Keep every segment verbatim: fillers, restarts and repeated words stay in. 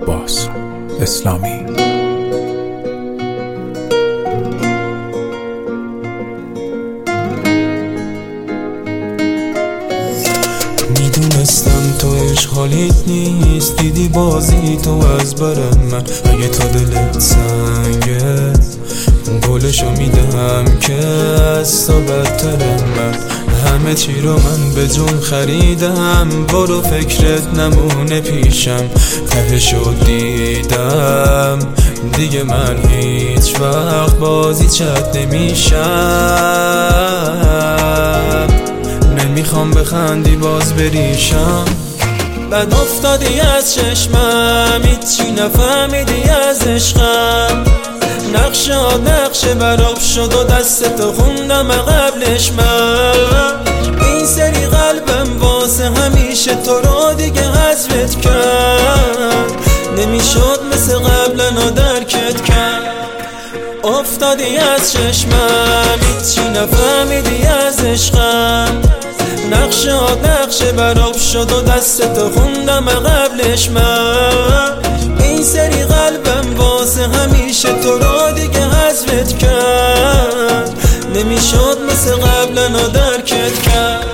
عباس اسلامی. میدونستم تو عشق حالیت نیست، دیدی بازی تو از برم من. اگه تو دلت سنگه گلشو میدهم که از تو بدترم من. همه چی رو من به جون خریدم، برو فکرت نمونه پیشم. تهشو دیدم دیگه من هیچ وقت بازی چت نمیشم. نمیخوام بخندی باز بریشم. بد افتادی از چشمم، هیچی نفهمیدی از عشقم. نقشه نقشه براب شد و دستتو خوندم قبلش من. این سری قلبم واسه همیشه تو رو دیگه حذفت کرد. نمیشد مثل قبلا درکت کرد. افتادی از چشمم، هیچی نفهمیدی از عشقم. نقشه نقشه براب شد و دستتو خوندم قبلش من. این سری قلبم واسه همیشه تو رو دیگه حذفت کرد. نمیشد مثل قبلا درکت کرد.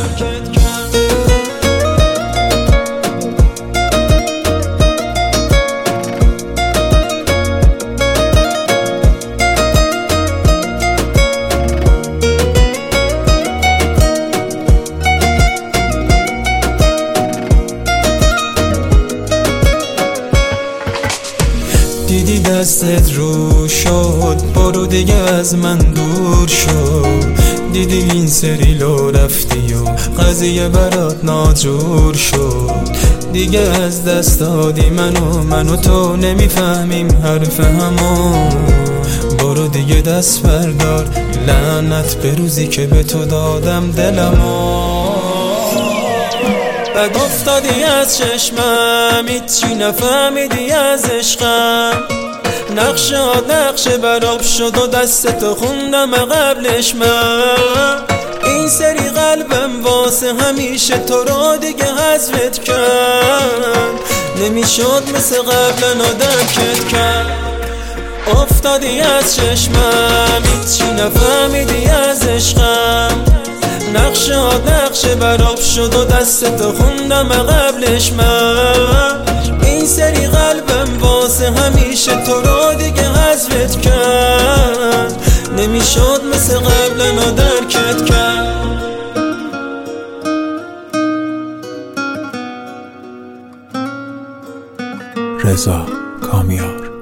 دیدی دستت رو شد، برو دیگه از من دور شد. دیدی این سری لو رفتی و قضیه برات ناجور شد. دیگه از دست دادی منو، منو تو نمیفهمیم حرف همو. برو دیگه دست بردار، لعنت به روزی که به تو دادم دلمو. بد افتادی از چشمم، هیچی نفهمیدی از عشقم. نقشه نقشه براب شد و دستتو خوندم قبلش من. این سری قلبم واسه همیشه تو رو دیگه حذفت کرد. نمیشد مثل قبلا درکت کرد. افتادی از چشمم، هیچی نفهمیدی از عشقم. نقشه نقشه براب شد و دستتو خوندم قبلش من. این سری قلبم واسه همیشه تو رو دیگه حذفت کرد. نمیشد مثل قبلا درکت کرد. رضا کامیار.